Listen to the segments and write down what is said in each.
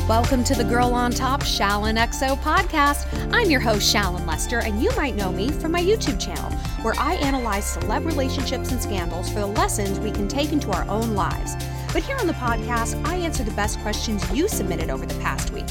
Welcome to the Girl on Top Shallon XO podcast. I'm your host, Shallon Lester, and you might know me from my YouTube channel, where I analyze celeb relationships and scandals for the lessons we can take into our own lives. But here on the podcast, I answer the best questions you submitted over the past week.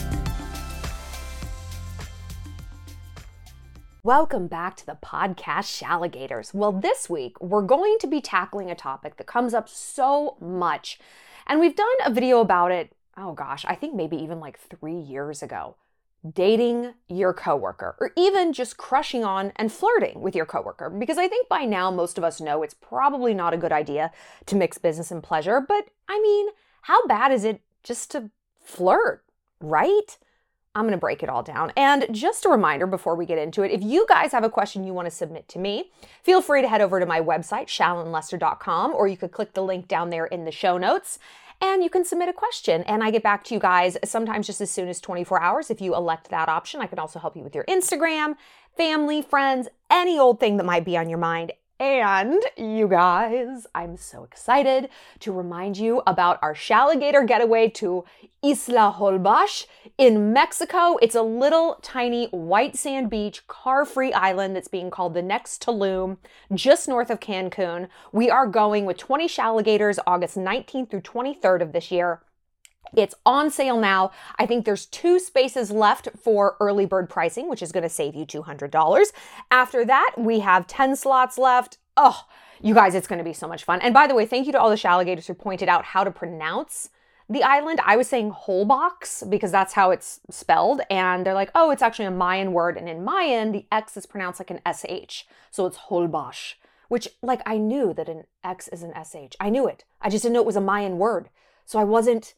Welcome back to the podcast, Shalligators. Well, this week, we're going to be tackling a topic that comes up so much, and we've done a video about it, oh gosh, I think maybe even like 3 years ago. Dating your coworker, or even just crushing on and flirting with your coworker. Because I think by now most of us know it's probably not a good idea to mix business and pleasure, but I mean, how bad is it just to flirt, right? I'm going to break it all down. And just a reminder before we get into it, if you guys have a question you want to submit to me, feel free to head over to my website, shallonlester.com, or you could click the link down there in the show notes. And you can submit a question, and I get back to you guys sometimes just as soon as 24 hours if you elect that option. I can also help you with your Instagram, family, friends, any old thing that might be on your mind. And you guys, I'm so excited to remind you about our Shalligator getaway to Isla Holbox in Mexico. It's a little tiny white sand beach, car-free island that's being called the next Tulum, just north of Cancun. We are going with 20 Shalligators August 19th through 23rd of this year. It's on sale now. I think there's 2 spaces left for early bird pricing, which is going to save you $200. After that, we have 10 slots left. Oh, you guys, it's going to be so much fun. And by the way, thank you to all the Shalligators who pointed out how to pronounce the island. I was saying Holbox because that's how it's spelled. And they're like, oh, it's actually a Mayan word. And in Mayan, the X is pronounced like an SH. So it's Holbox, which like I knew that an X is an SH. I knew it. I just didn't know it was a Mayan word. So I wasn't...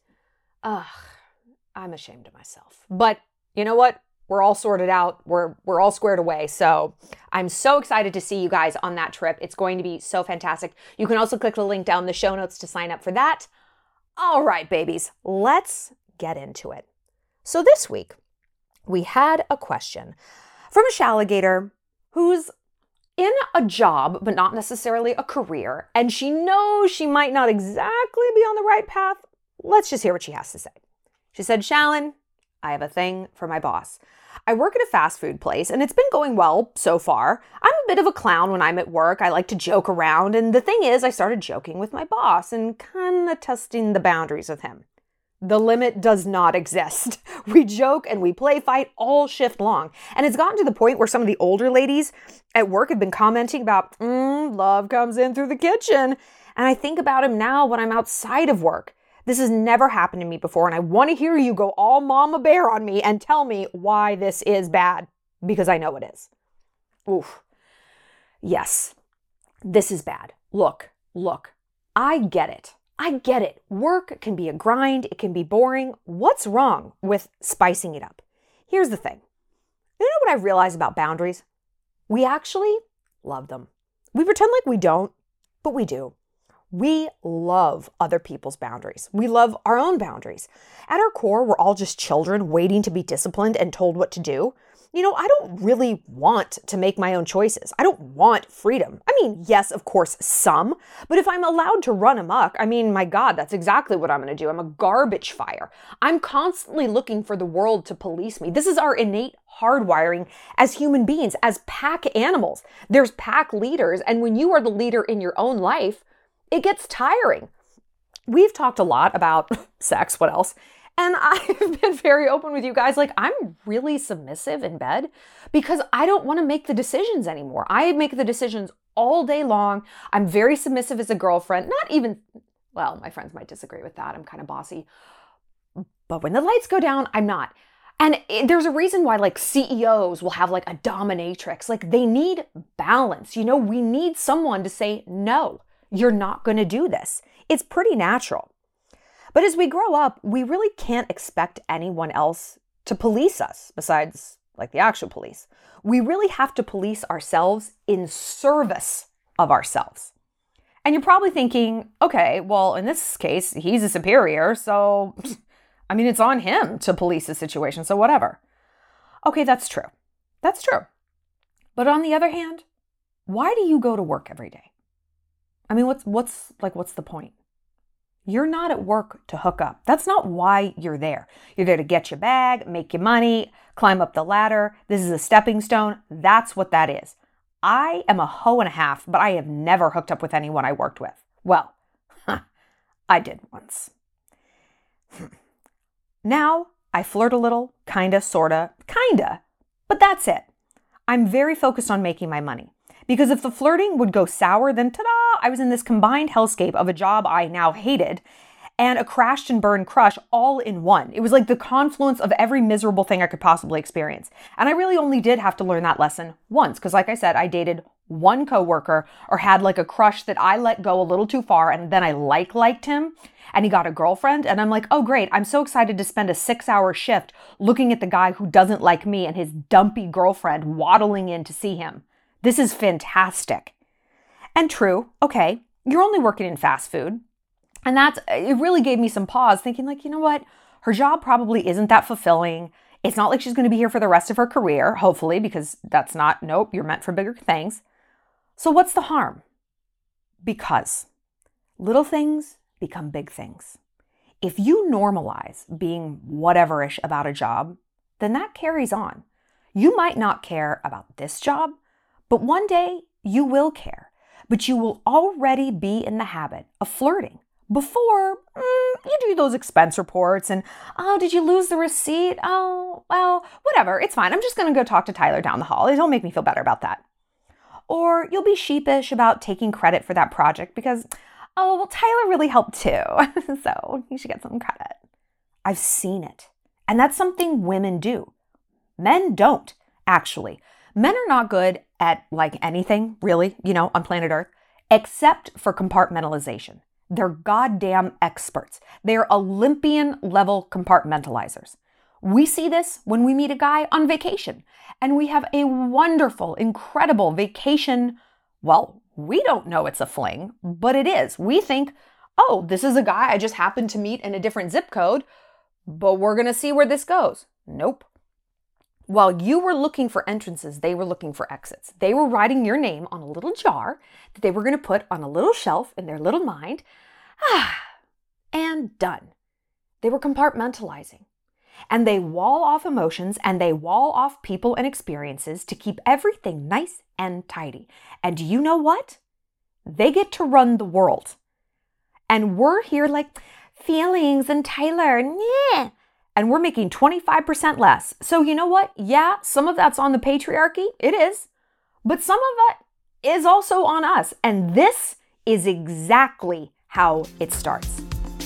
I'm ashamed of myself. But you know what? We're all sorted out. We're all squared away. So I'm so excited to see you guys on that trip. It's going to be so fantastic. You can also click the link down in the show notes to sign up for that. All right, babies, let's get into it. So this week, we had a question from a Shalligator who's in a job, but not necessarily a career, and she knows she might not exactly be on the right path. Let's just hear what she has to say. She said, Shallon, I have a thing for my boss. I work at a fast food place and it's been going well so far. I'm a bit of a clown when I'm at work. I like to joke around. And the thing is, I started joking with my boss and kind of testing the boundaries with him. The limit does not exist. We joke and we play fight all shift long. And it's gotten to the point where some of the older ladies at work have been commenting about, love comes in through the kitchen. And I think about him now when I'm outside of work. This has never happened to me before, and I want to hear you go all mama bear on me and tell me why this is bad, because I know it is. Oof. Yes, this is bad. Look, I get it. Work can be a grind. It can be boring. What's wrong with spicing it up? Here's the thing. You know what I realize about boundaries? We actually love them. We pretend like we don't, but we do. We love other people's boundaries. We love our own boundaries. At our core, we're all just children waiting to be disciplined and told what to do. You know, I don't really want to make my own choices. I don't want freedom. I mean, yes, of course, some. But if I'm allowed to run amok, I mean, my God, that's exactly what I'm going to do. I'm a garbage fire. I'm constantly looking for the world to police me. This is our innate hardwiring as human beings, as pack animals. There's pack leaders. And when you are the leader in your own life, it gets tiring. We've talked a lot about sex, what else? And I've been very open with you guys. Like, I'm really submissive in bed because I don't want to make the decisions anymore. I make the decisions all day long. I'm very submissive as a girlfriend. Not even, well, my friends might disagree with that. I'm kind of bossy. But when the lights go down, I'm not. And there's a reason why like CEOs will have like a dominatrix. Like they need balance. You know, we need someone to say, no, you're not going to do this. It's pretty natural. But as we grow up, we really can't expect anyone else to police us besides like the actual police. We really have to police ourselves in service of ourselves. And you're probably thinking, okay, well, in this case, he's a superior. So, I mean, it's on him to police the situation. So whatever. Okay, that's true. That's true. But on the other hand, why do you go to work every day? I mean, what's the point? You're not at work to hook up. That's not why you're there. You're there to get your bag, make your money, climb up the ladder. This is a stepping stone. That's what that is. I am a hoe and a half, but I have never hooked up with anyone I worked with. Well, I did once. Now I flirt a little, kinda, sorta, but that's it. I'm very focused on making my money. Because if the flirting would go sour, then ta-da, I was in this combined hellscape of a job I now hated and a crashed and burned crush all in one. It was like the confluence of every miserable thing I could possibly experience. And I really only did have to learn that lesson once. Because like I said, I dated one coworker or had like a crush that I let go a little too far. And then I liked him and he got a girlfriend. And I'm like, oh great, I'm so excited to spend a 6-hour shift looking at the guy who doesn't like me and his dumpy girlfriend waddling in to see him. This is fantastic. And true, okay, you're only working in fast food. And it really gave me some pause thinking like, you know what? Her job probably isn't that fulfilling. It's not like she's going to be here for the rest of her career, hopefully, because nope, you're meant for bigger things. So what's the harm? Because little things become big things. If you normalize being whateverish about a job, then that carries on. You might not care about this job, but one day you will care, but you will already be in the habit of flirting before you do those expense reports and, oh, did you lose the receipt? Oh, well, whatever, it's fine. I'm just going to go talk to Tyler down the hall. It don't make me feel better about that. Or you'll be sheepish about taking credit for that project because, oh, well, Tyler really helped too. So you should get some credit. I've seen it. And that's something women do. Men don't, actually. Men are not good at like anything, really, on planet Earth, except for compartmentalization. They're goddamn experts. They're Olympian level compartmentalizers. We see this when we meet a guy on vacation and we have a wonderful, incredible vacation. Well, we don't know it's a fling, but it is. We think, oh, this is a guy I just happened to meet in a different zip code, but we're going to see where this goes. Nope. While you were looking for entrances, they were looking for exits. They were writing your name on a little jar that they were going to put on a little shelf in their little mind. And done. They were compartmentalizing. And they wall off emotions and they wall off people and experiences to keep everything nice and tidy. And do you know what? They get to run the world. And we're here like, feelings and Tyler, yeah. And we're making 25% less. So you know what? Yeah, some of that's on the patriarchy. It is. But some of it is also on us. And this is exactly how it starts.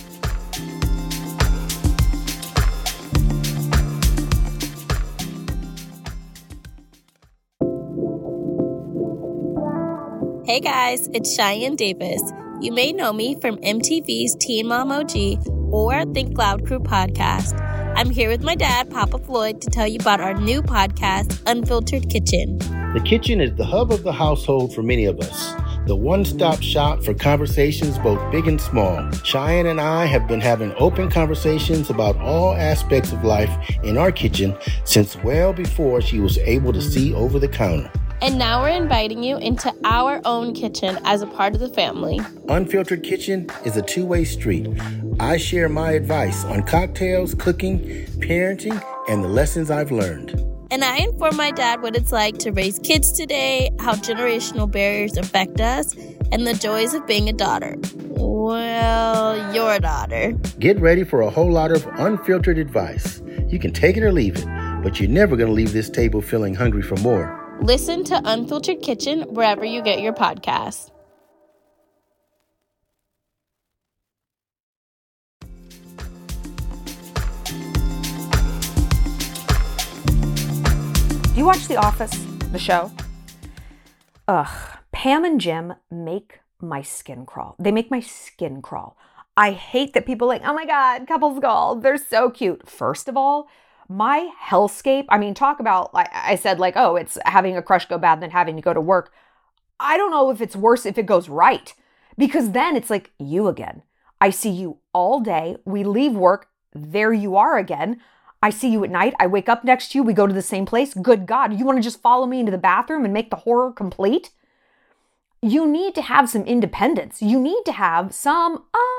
Hey guys, it's Cheyenne Davis. You may know me from MTV's Teen Mom OG or Think Loud Crew podcast. I'm here with my dad, Papa Floyd, to tell you about our new podcast, Unfiltered Kitchen. The kitchen is the hub of the household for many of us. The one-stop shop for conversations both big and small. Cheyenne and I have been having open conversations about all aspects of life in our kitchen since well before she was able to see over the counter. And now we're inviting you into our own kitchen as a part of the family. Unfiltered Kitchen is a two-way street. I share my advice on cocktails, cooking, parenting, and the lessons I've learned. And I inform my dad what it's like to raise kids today, how generational barriers affect us, and the joys of being a daughter. Well, your daughter. Get ready for a whole lot of unfiltered advice. You can take it or leave it, but you're never going to leave this table feeling hungry for more. Listen to Unfiltered Kitchen wherever you get your podcasts. Do you watch The Office, the show? Ugh, Pam and Jim make my skin crawl. They make my skin crawl. I hate that people are like, oh my God, couples goals, they're so cute. First of all, my hellscape, talk about, like I said, like, oh, it's having a crush go bad than having to go to work. I don't know if it's worse if it goes right, because then it's like you again. I see you all day. We leave work. There you are again. I see you at night. I wake up next to you. We go to the same place. Good God, you want to just follow me into the bathroom and make the horror complete? You need to have some independence. You need to have some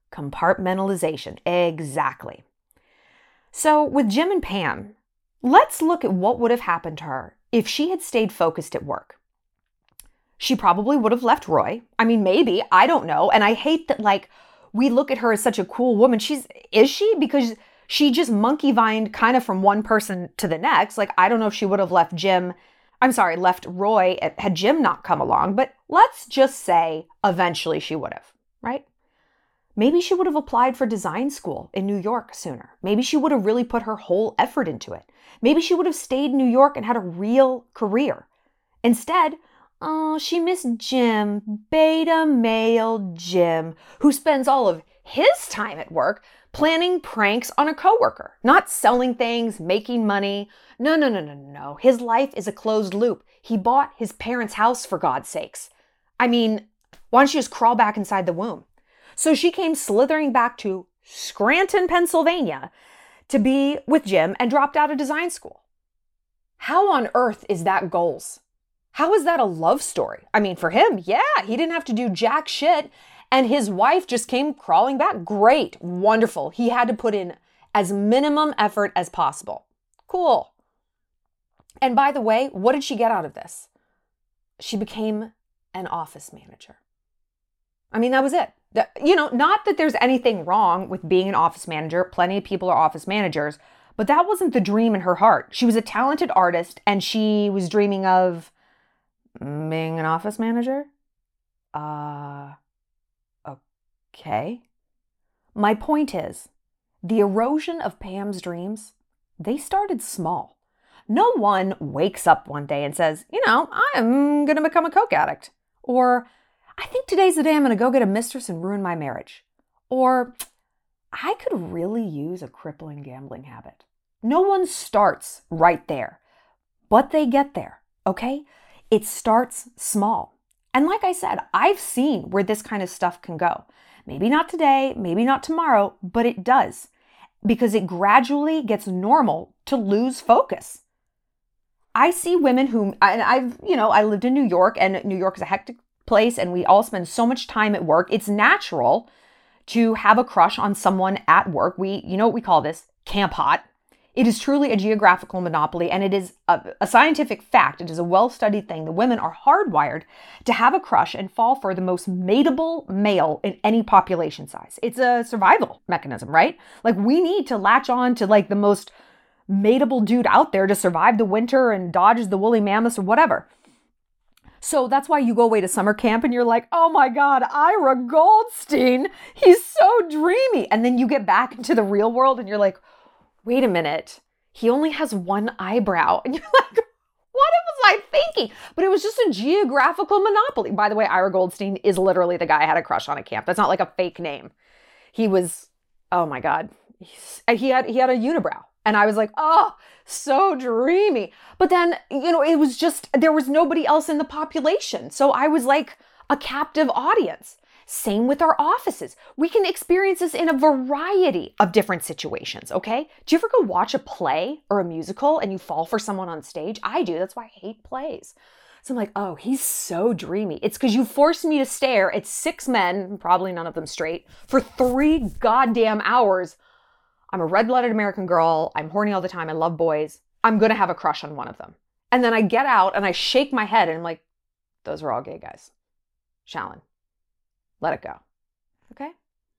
Compartmentalization. Exactly. So with Jim and Pam, let's look at what would have happened to her if she had stayed focused at work. She probably would have left Roy. I mean, maybe, I don't know. And I hate that, like, we look at her as such a cool woman. Is she? Because she just monkey vined kind of from one person to the next. Like, I don't know if she would have left Roy had Jim not come along, but let's just say eventually she would have, right? Maybe she would have applied for design school in New York sooner. Maybe she would have really put her whole effort into it. Maybe she would have stayed in New York and had a real career. Instead, she missed Jim, beta male Jim, who spends all of his time at work planning pranks on a coworker, not selling things, making money. No. His life is a closed loop. He bought his parents' house, for God's sakes. I mean, why don't you just crawl back inside the womb? So she came slithering back to Scranton, Pennsylvania to be with Jim and dropped out of design school. How on earth is that goals? How is that a love story? I mean, for him, yeah, he didn't have to do jack shit. And his wife just came crawling back. Great, wonderful. He had to put in as minimum effort as possible. Cool. And by the way, what did she get out of this? She became an office manager. I mean, that was it. Not that there's anything wrong with being an office manager. Plenty of people are office managers, but that wasn't the dream in her heart. She was a talented artist and she was dreaming of being an office manager? Okay. My point is, the erosion of Pam's dreams, they started small. No one wakes up one day and says, I'm going to become a coke addict. Or, I think today's the day I'm going to go get a mistress and ruin my marriage. Or, I could really use a crippling gambling habit. No one starts right there, but they get there, okay? It starts small. And like I said, I've seen where this kind of stuff can go. Maybe not today, maybe not tomorrow, but it does. Because it gradually gets normal to lose focus. I see women who, I lived in New York, and New York is a hectic place and we all spend so much time at work. It's natural to have a crush on someone at work. What we call this? Camp hot. It is truly a geographical monopoly, and it is a scientific fact. It is a well-studied thing. The women are hardwired to have a crush and fall for the most mateable male in any population size. It's a survival mechanism, right? Like, we need to latch on to like the most mateable dude out there to survive the winter and dodge the woolly mammoths or whatever. So that's why you go away to summer camp and you're like, oh my God, Ira Goldstein, he's so dreamy. And then you get back into the real world and you're like, wait a minute, he only has one eyebrow. And you're like, what was I thinking? But it was just a geographical monopoly. By the way, Ira Goldstein is literally the guy I had a crush on at camp. That's not like a fake name. He was, oh my God, he had a unibrow. And I was like, oh, so dreamy. But then, it was just, there was nobody else in the population. So I was like a captive audience. Same with our offices. We can experience this in a variety of different situations, okay? Do you ever go watch a play or a musical and you fall for someone on stage? I do. That's why I hate plays. So I'm like, oh, he's so dreamy. It's because you forced me to stare at 6 men, probably none of them straight, for 3 goddamn hours. I'm a red-blooded American girl. I'm horny all the time. I love boys. I'm going to have a crush on one of them. And then I get out and I shake my head and I'm like, those are all gay guys. Shallon, let it go. Okay?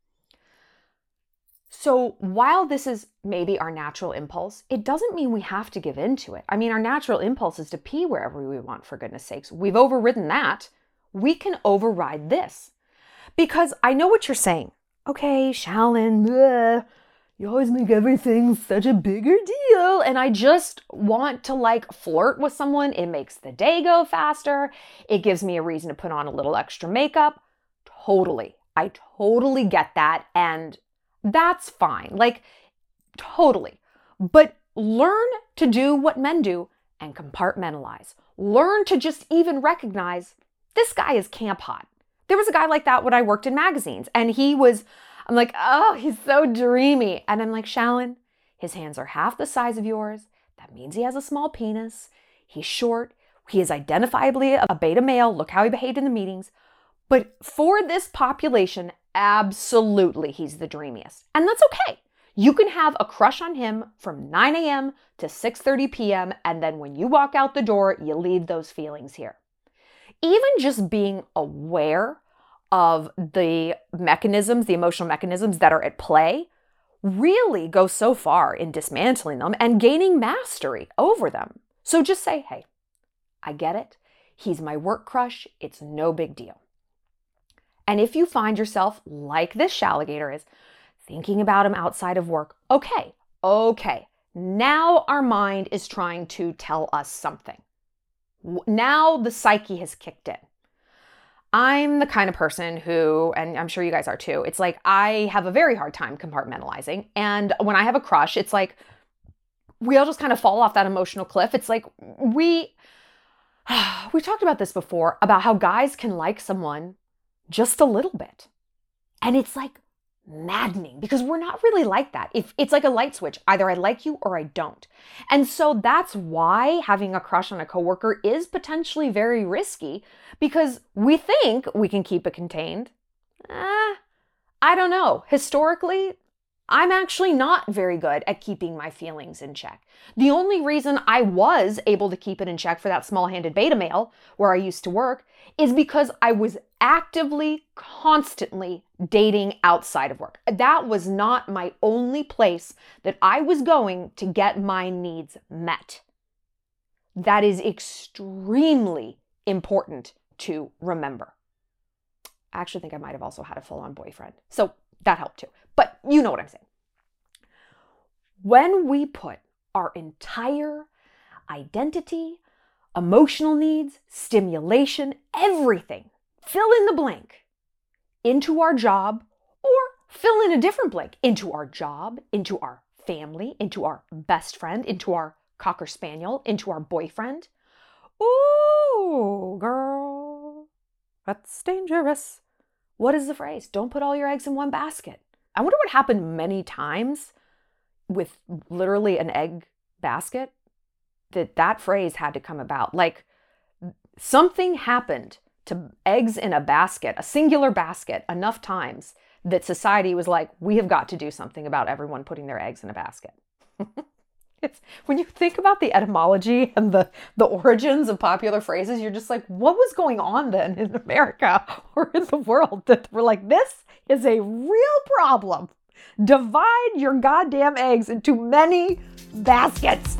So while this is maybe our natural impulse, it doesn't mean we have to give in to it. I mean, our natural impulse is to pee wherever we want, for goodness sakes. We've overridden that. We can override this. Because I know what you're saying. Okay, Shallon, you always make everything such a bigger deal. And I just want to like flirt with someone. It makes the day go faster. It gives me a reason to put on a little extra makeup. Totally. I totally get that. And that's fine. Like, totally. But learn to do what men do and compartmentalize. Learn to just even recognize this guy is camp hot. There was a guy like that when I worked in magazines, and I'm like, oh, he's so dreamy. And I'm like, Shallon, his hands are half the size of yours. That means he has a small penis. He's short. He is identifiably a beta male. Look how he behaved in the meetings. But for this population, absolutely he's the dreamiest. And that's okay. You can have a crush on him from 9 a.m. to 6:30 p.m. And then when you walk out the door, you leave those feelings here. Even just being aware of the mechanisms, the emotional mechanisms that are at play, really goes so far in dismantling them and gaining mastery over them. So just say, hey, I get it. He's my work crush. It's no big deal. And if you find yourself, like this Shaligator is, thinking about him outside of work, okay. Now our mind is trying to tell us something. Now the psyche has kicked in. I'm the kind of person who, and I'm sure you guys are too, it's like I have a very hard time compartmentalizing. And when I have a crush, it's like we all just kind of fall off that emotional cliff. It's like we talked about this before, about how guys can like someone just a little bit. And it's like maddening because we're not really like that. If it's like a light switch, either I like you or I don't. And so that's why having a crush on a coworker is potentially very risky, because we think we can keep it contained. I don't know. Historically, I'm actually not very good at keeping my feelings in check. The only reason I was able to keep it in check for that small-handed beta male where I used to work is because I was actively, constantly dating outside of work. That was not my only place that I was going to get my needs met. That is extremely important to remember. I actually think I might have also had a full-on boyfriend, so that helped too. But you know what I'm saying. When we put our entire identity, emotional needs, stimulation, everything, fill in the blank, into our job, or fill in a different blank, into our job, into our family, into our best friend, into our Cocker Spaniel, into our boyfriend. Ooh, girl, that's dangerous. What is the phrase? Don't put all your eggs in one basket. I wonder what happened many times with literally an egg basket, that phrase had to come about. Like something happened to eggs in a basket, a singular basket, enough times that society was like, we have got to do something about everyone putting their eggs in a basket. It's when you think about the etymology and the origins of popular phrases, you're just like, what was going on then in America or in the world that we're like, this is a real problem. Divide your goddamn eggs into many baskets.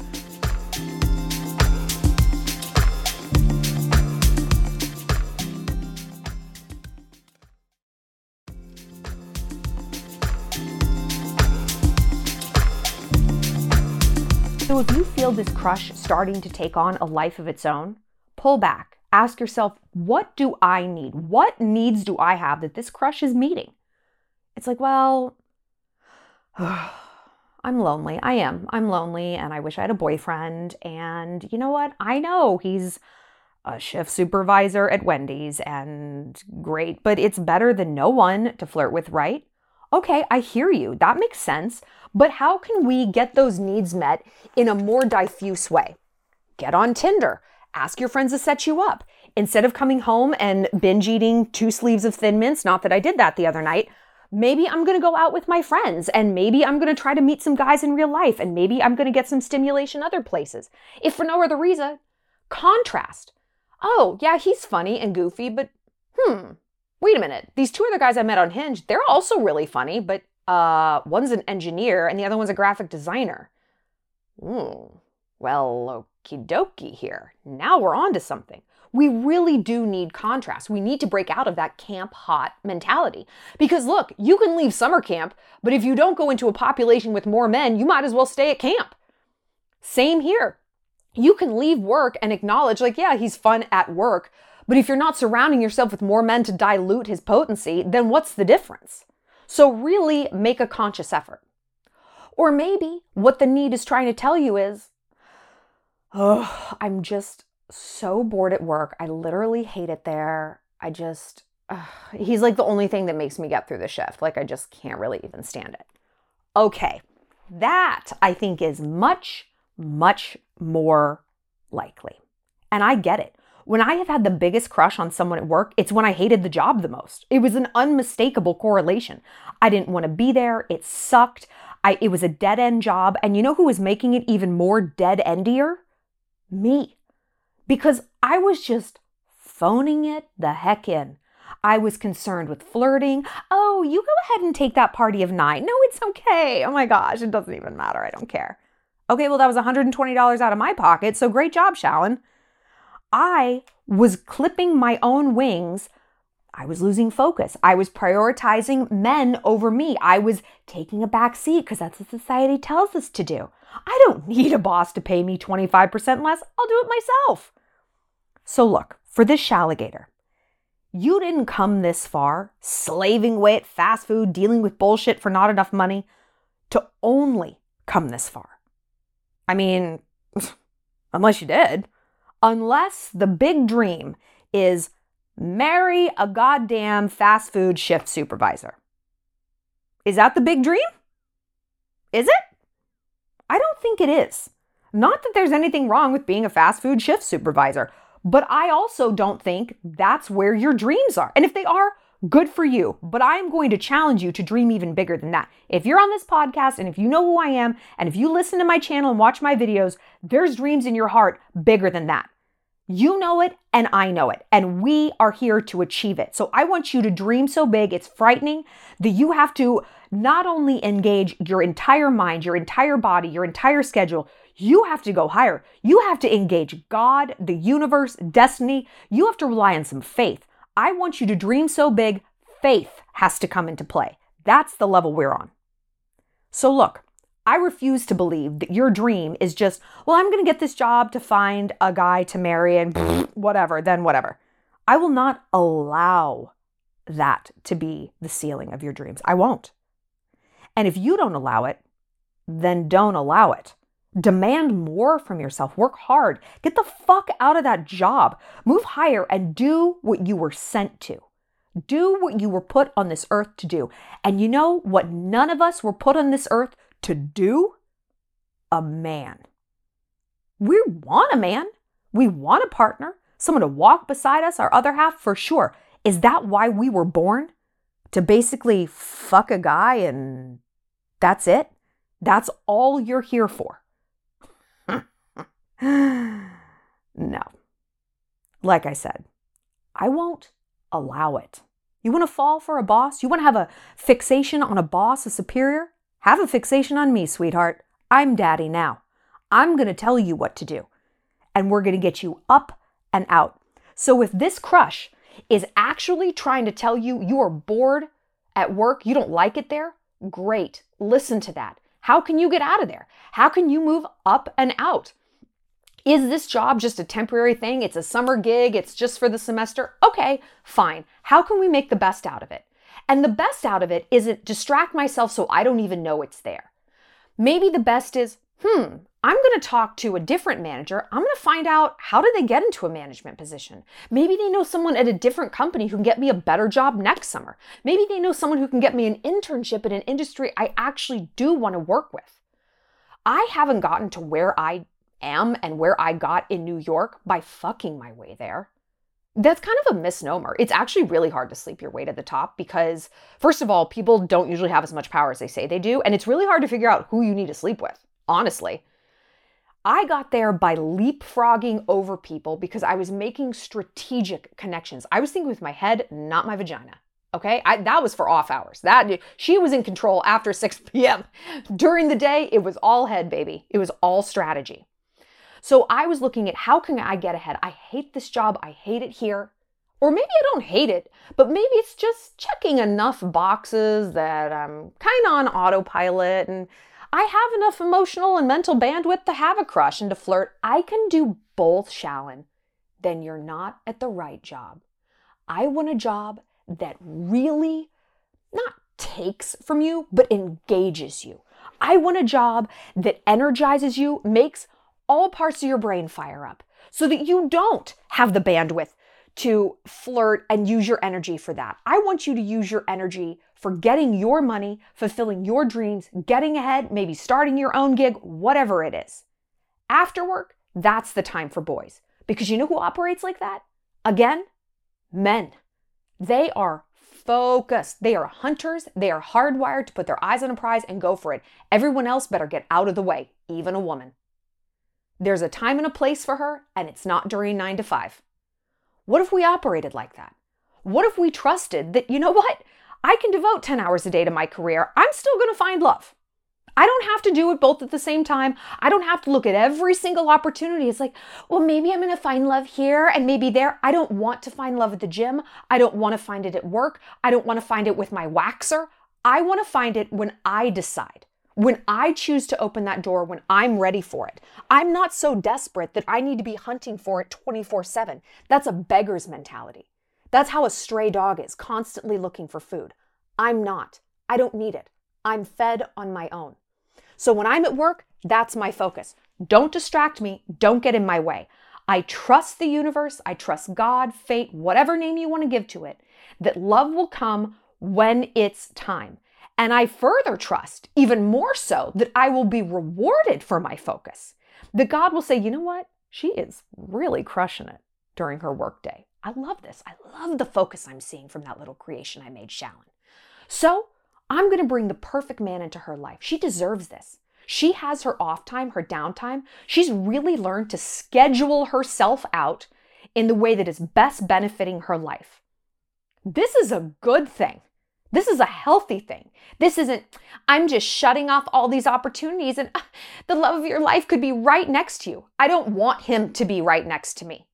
So if you feel this crush starting to take on a life of its own, pull back. Ask yourself, what do I need? What needs do I have that this crush is meeting? It's like, well, I'm lonely. I am. I'm lonely and I wish I had a boyfriend. And you know what? I know he's a shift supervisor at Wendy's and great, but it's better than no one to flirt with, right? Okay, I hear you. That makes sense. But how can we get those needs met in a more diffuse way? Get on Tinder. Ask your friends to set you up. Instead of coming home and binge eating 2 sleeves of Thin Mints, not that I did that the other night, maybe I'm going to go out with my friends and maybe I'm going to try to meet some guys in real life and maybe I'm going to get some stimulation other places. If for no other reason, contrast. Oh, yeah, he's funny and goofy, but wait a minute. These 2 other guys I met on Hinge, they're also really funny, but one's an engineer and the other one's a graphic designer. Well, okie dokie here. Now we're on to something. We really do need contrast. We need to break out of that camp hot mentality. Because look, you can leave summer camp, but if you don't go into a population with more men, you might as well stay at camp. Same here. You can leave work and acknowledge, like, yeah, he's fun at work, but if you're not surrounding yourself with more men to dilute his potency, then what's the difference? So really make a conscious effort. Or maybe what the need is trying to tell you is, oh, I'm just so bored at work. I literally hate it there. He's like the only thing that makes me get through the shift. Like I just can't really even stand it. Okay, that I think is much, much more likely. And I get it. When I have had the biggest crush on someone at work, it's when I hated the job the most. It was an unmistakable correlation. I didn't want to be there. It sucked. It was a dead-end job. And you know who was making it even more dead-endier? Me. Because I was just phoning it the heck in. I was concerned with flirting. Oh, you go ahead and take that party of 9. No, it's okay. Oh my gosh, it doesn't even matter. I don't care. Okay, well, that was $120 out of my pocket, so great job, Shallon. I was clipping my own wings. I was losing focus. I was prioritizing men over me. I was taking a back seat because that's what society tells us to do. I don't need a boss to pay me 25% less. I'll do it myself. So look, for this Shalligator, you didn't come this far, slaving away at fast food, dealing with bullshit for not enough money, to only come this far. I mean, unless you did. Unless the big dream is marry a goddamn fast food shift supervisor. Is that the big dream? Is it? I don't think it is. Not that there's anything wrong with being a fast food shift supervisor, but I also don't think that's where your dreams are. And if they are, good for you. But I'm going to challenge you to dream even bigger than that. If you're on this podcast and if you know who I am, and if you listen to my channel and watch my videos, there's dreams in your heart bigger than that. You know it and I know it, and we are here to achieve it. So I want you to dream so big, it's frightening that you have to not only engage your entire mind, your entire body, your entire schedule, you have to go higher. You have to engage God, the universe, destiny. You have to rely on some faith. I want you to dream so big, faith has to come into play. That's the level we're on. So look, I refuse to believe that your dream is just, well, I'm going to get this job to find a guy to marry and whatever, then whatever. I will not allow that to be the ceiling of your dreams. I won't. And if you don't allow it, then don't allow it. Demand more from yourself. Work hard. Get the fuck out of that job. Move higher and do what you were sent to. Do what you were put on this earth to do. And you know what none of us were put on this earth to do? A man. We want a man. We want a partner. Someone to walk beside us, our other half, for sure. Is that why we were born? To basically fuck a guy and that's it? That's all you're here for? No. Like I said, I won't allow it. You want to fall for a boss? You want to have a fixation on a boss, a superior? Have a fixation on me, sweetheart. I'm daddy now. I'm going to tell you what to do. And we're going to get you up and out. So if this crush is actually trying to tell you you are bored at work, you don't like it there, great. Listen to that. How can you get out of there? How can you move up and out? Is this job just a temporary thing? It's a summer gig. It's just for the semester. Okay, fine. How can we make the best out of it? And the best out of it isn't distract myself so I don't even know it's there. Maybe the best is, I'm going to talk to a different manager. I'm going to find out how did they get into a management position. Maybe they know someone at a different company who can get me a better job next summer. Maybe they know someone who can get me an internship in an industry I actually do want to work with. I haven't gotten to where I am and where I got in New York by fucking my way there. That's kind of a misnomer. It's actually really hard to sleep your way to the top because, first of all, people don't usually have as much power as they say they do, and it's really hard to figure out who you need to sleep with, honestly. I got there by leapfrogging over people because I was making strategic connections. I was thinking with my head, not my vagina. Okay, that was for off hours. She was in control after 6 p.m. During the day, it was all head, baby. It was all strategy. So I was looking at how can I get ahead? I hate this job. I hate it here. Or maybe I don't hate it, but maybe it's just checking enough boxes that I'm kind of on autopilot and I have enough emotional and mental bandwidth to have a crush and to flirt. I can do both, Shallon. Then you're not at the right job. I want a job that really not takes from you, but engages you. I want a job that energizes you, makes all parts of your brain fire up so that you don't have the bandwidth to flirt and use your energy for that. I want you to use your energy for getting your money, fulfilling your dreams, getting ahead, maybe starting your own gig, whatever it is. After work, that's the time for boys Because you know who operates like that? Again, men. They are focused. They are hunters. They are hardwired to put their eyes on a prize and go for it. Everyone else better get out of the way, even a woman. There's a time and a place for her, and it's not during 9 to 5. What if we operated like that? What if we trusted that, you know what? I can devote 10 hours a day to my career. I'm still going to find love. I don't have to do it both at the same time. I don't have to look at every single opportunity. It's like, well, maybe I'm going to find love here and maybe there. I don't want to find love at the gym. I don't want to find it at work. I don't want to find it with my waxer. I want to find it when I decide, when I choose to open that door, when I'm ready for it. I'm not so desperate that I need to be hunting for it 24/7. That's a beggar's mentality. That's how a stray dog is, constantly looking for food. I'm not. I don't need it. I'm fed on my own. So when I'm at work, that's my focus. Don't distract me. Don't get in my way. I trust the universe. I trust God, fate, whatever name you want to give to it, that love will come when it's time. And I further trust, even more so, that I will be rewarded for my focus. That God will say, you know what? She is really crushing it during her workday. I love this. I love the focus I'm seeing from that little creation I made, Shallon. So I'm going to bring the perfect man into her life. She deserves this. She has her off time, her downtime. She's really learned to schedule herself out in the way that is best benefiting her life. This is a good thing. This is a healthy thing. This isn't, I'm just shutting off all these opportunities and the love of your life could be right next to you. I don't want him to be right next to me.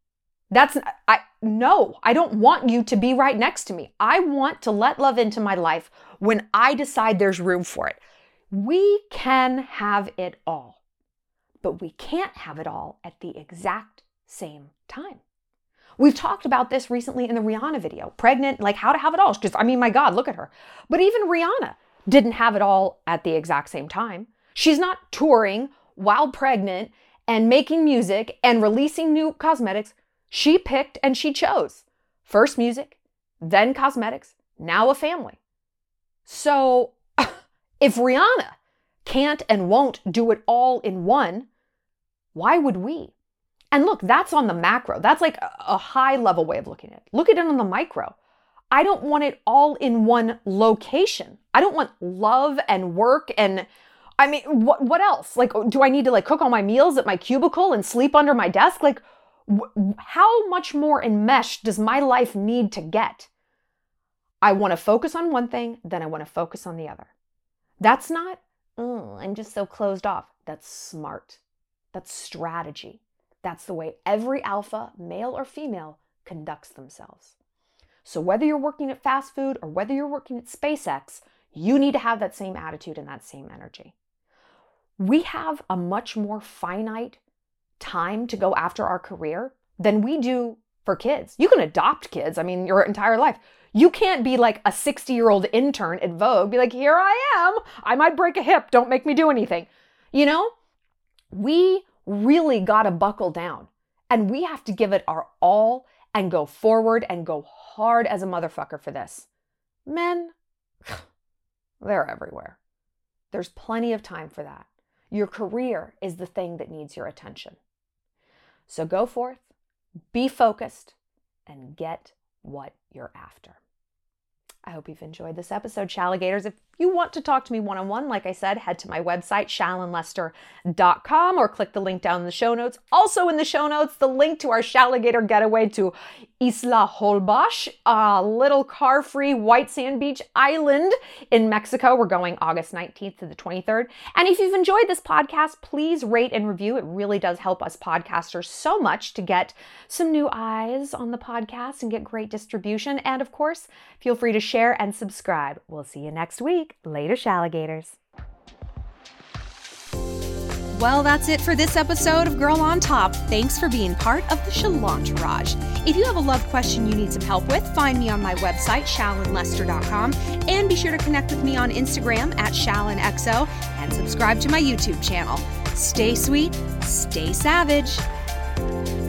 No, I don't want you to be right next to me. I want to let love into my life when I decide there's room for it. We can have it all, but we can't have it all at the exact same time. We've talked about this recently in the Rihanna video, pregnant, like how to have it all. Because, I mean, my God, look at her. But even Rihanna didn't have it all at the exact same time. She's not touring while pregnant and making music and releasing new cosmetics. She picked and she chose. First music, then cosmetics, now a family. So if Rihanna can't and won't do it all in one, why would we? And look, that's on the macro. That's like a high level way of looking at it. Look at it on the micro. I don't want it all in one location. I don't want love and work and I mean, what else? Like, do I need to like cook all my meals at my cubicle and sleep under my desk? Like, how much more enmeshed does my life need to get? I want to focus on one thing, then I want to focus on the other. That's not, I'm just so closed off. That's smart. That's strategy. That's the way every alpha, male or female, conducts themselves. So whether you're working at fast food or whether you're working at SpaceX, you need to have that same attitude and that same energy. We have a much more finite time to go after our career than we do for kids. You can adopt kids, I mean, your entire life. You can't be like a 60-year-old intern at Vogue, be like, here I am. I might break a hip. Don't make me do anything. You know, we really got to buckle down and we have to give it our all and go forward and go hard as a motherfucker for this. Men, they're everywhere. There's plenty of time for that. Your career is the thing that needs your attention. So go forth, be focused, and get what you're after. I hope you've enjoyed this episode, Shalligators. If you want to talk to me one-on-one, like I said, head to my website, shallonlester.com, or click the link down in the show notes. Also in the show notes, the link to our Shalligator getaway to Isla Holbox, a little car-free white sand beach island in Mexico. We're going August 19th to the 23rd. And if you've enjoyed this podcast, please rate and review. It really does help us podcasters so much to get some new eyes on the podcast and get great distribution. And of course, feel free to share and subscribe. We'll see you next week. Later, Shalligators. Well, that's it for this episode of Girl on Top. Thanks for being part of the Shalontourage. If you have a love question you need some help with, find me on my website, shallonlester.com, and be sure to connect with me on Instagram at shallonxo and subscribe to my YouTube channel. Stay sweet, stay savage.